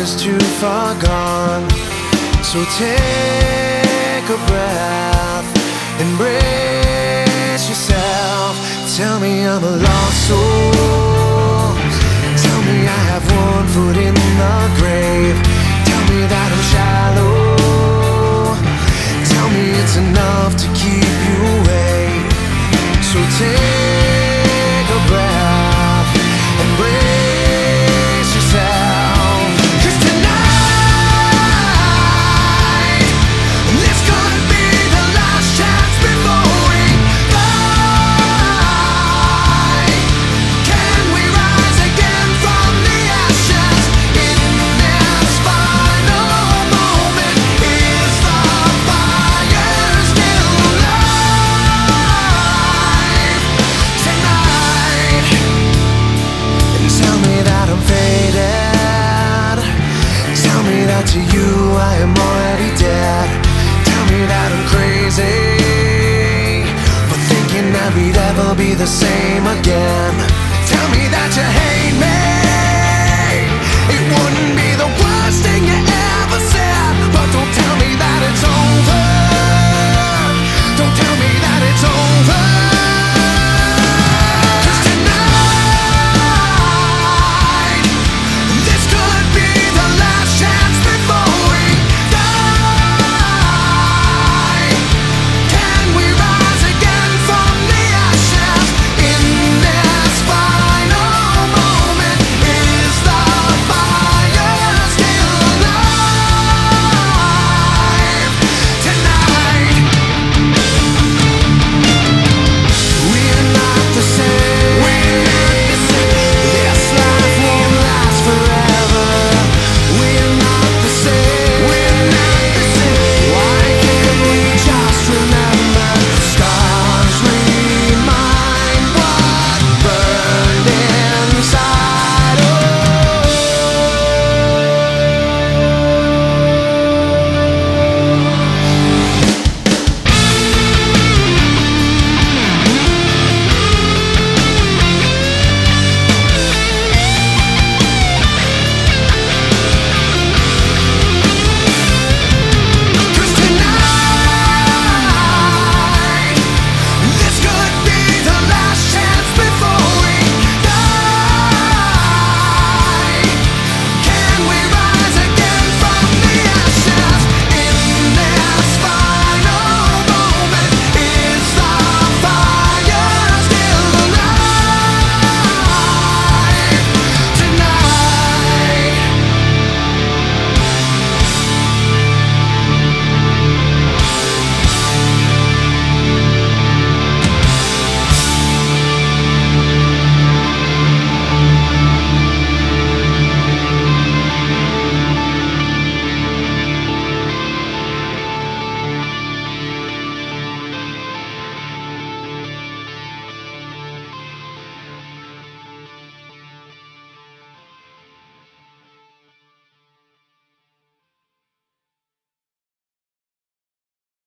is too far gone. So take a breath, embrace yourself. Tell me I'm a lost soul. Tell me I have one foot in the grave. Tell me that I'm shallow. Tell me it's enough to keep you awake. So take a breath, embrace yourself. 'Cause tonight, this could be the last chance before we die. Can we rise again from the ashes in this final moment? Is the fire still alive tonight? And tell me that I'm faded. Tell me that to you I am already dead. Tell me that I'm crazy for thinking that we'd ever be the same again. Tell me that you hate me. It wouldn't be the worst thing you ever said. But don't tell me that it's over. Don't tell me that it's over.